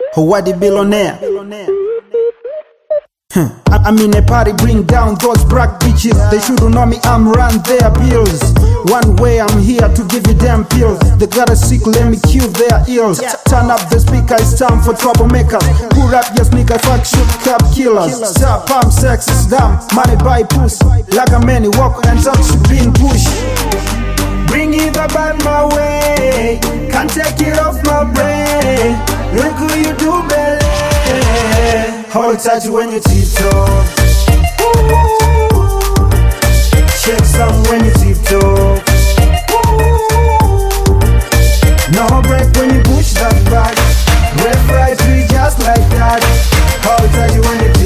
Howard the billionaire. I'm in a party, bring down those black bitches. They shouldn't know me, I'm run their bills. One way I'm here to give you damn pills. They got a sick, let me cue their ears. Turn up the speaker, it's time for troublemakers. Pull up your sneaker, fuck, shoot, cop killers. Stop, pump, sex is dumb, money buy puss. Like a man, you walk and talk, you been push. Bring it up on my way, can't take it off my brain. Look who you do, baby. Hold tight when you tiptoe. Check some when you tiptoe. No break when you push that back. Left, right, three, just like that. Hold tight when you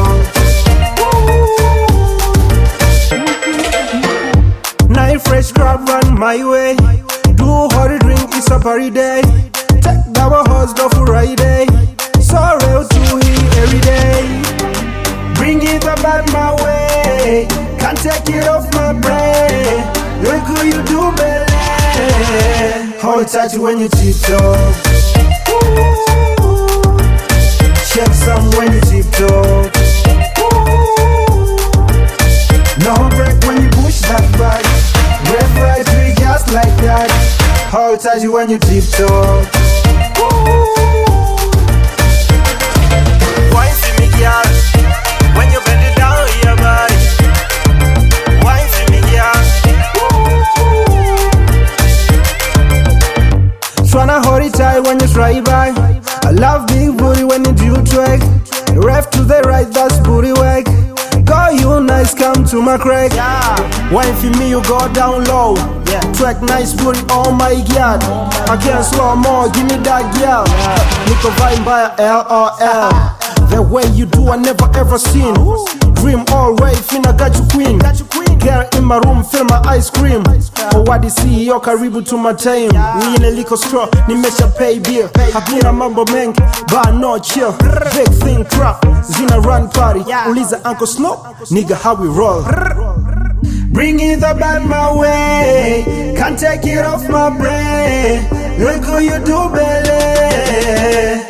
tiptoe. Night fresh crowd run my way. Do hot drink, it's a party day. Take our horse go for Friday. So real to hear every day. Bring it up out my way. Can't take it off my brain. Look who you do, baby. Hold tight when you tiptoe. Check some when you tiptoe. No break when you push that back. Left, right, three, just like that. Hold tight when you tiptoe. Wine for me, girl. When you bend it down, your body. Wine for me, girl. Tryna hold it tight when you try by. I love big booty when you do twerk. Left to the right, that's booty work. Go you nice, come to my crack. Wine for me, you go down low. Track nice booty, oh my god. I can't slow more, give me that girl. Nico Vine by LOL. The way you do I never ever seen. Dream all way, finna got you queen. Girl in my room, fill my ice cream. Oh what the CEO, karibu to my time. We in a liquor store, nimesha pay beer. Hakuna mambo mengi, but no chill. Big thing crap, zina run party. Uliza Uncle Snow, nigga how we roll. Bring it up on my way, can't take it off my brain. Look who you do, baby.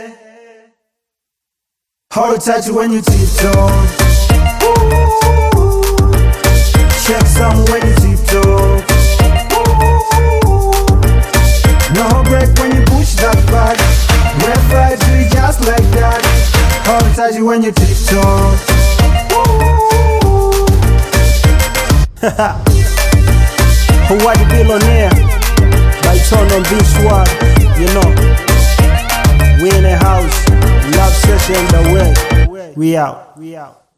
Hold tight when you tiptoe. Check some when you tiptoe. No break when you push that back. Left, right, three, just like that. Hold tight when you tiptoe. Howard the billionaire. By turn on this one, you know. We in a house. Love session the way. We out.